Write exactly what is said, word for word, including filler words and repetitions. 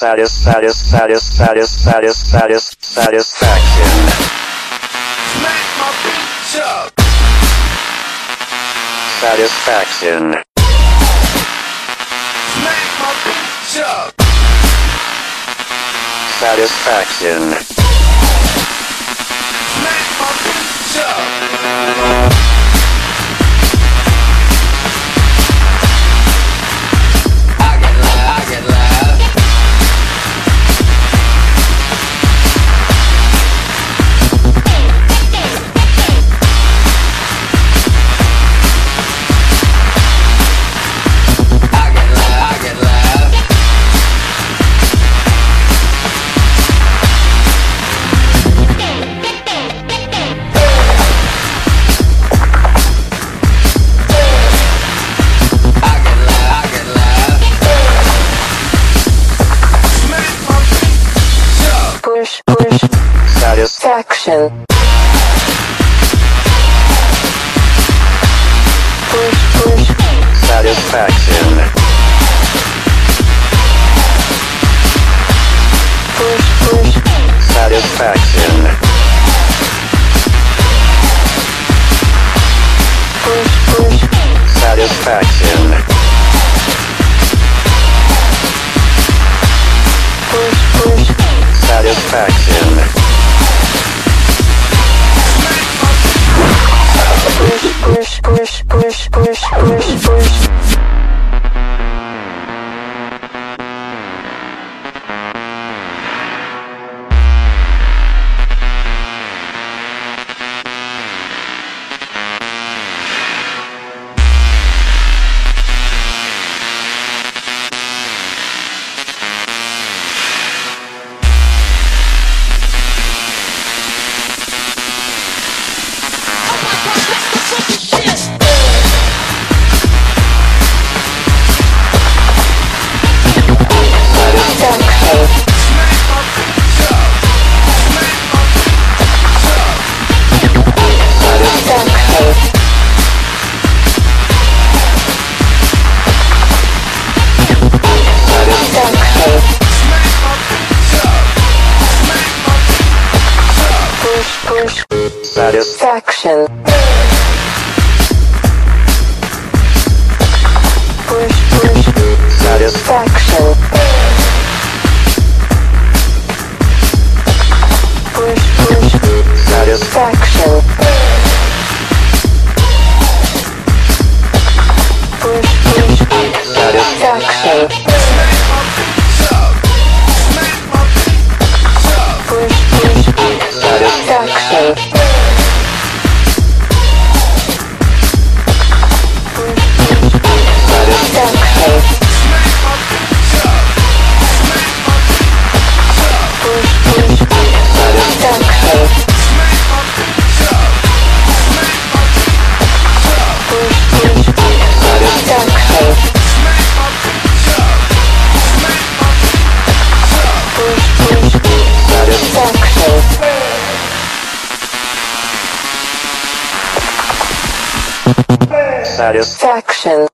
satis satis satis satis satis satis satisfaction. Smack my bitch up. Satisfaction. Smack my bitch up. Satisfaction. Smack my bitch up. I get loud, I get loud. I get loud, I get loud. I get loud, I get loud. Smack my bitch up. Push, push, Satisfaction. faction. Push, push, Satisfaction. push, push, Satisfaction. push, push, Satisfaction. push, push, Satisfaction. push, push, push, push, push, push, push. Faction. Faction. Faction. Push, push, Satisfaction. faction. Push, push, Satisfaction. faction. Push, push, Satisfaction. faction. Push, push, Satisfaction. faction. Push, push, faction. Faction. Push, push, faction. Push, push, faction. Push, push, faction. Satisfaction. Faction.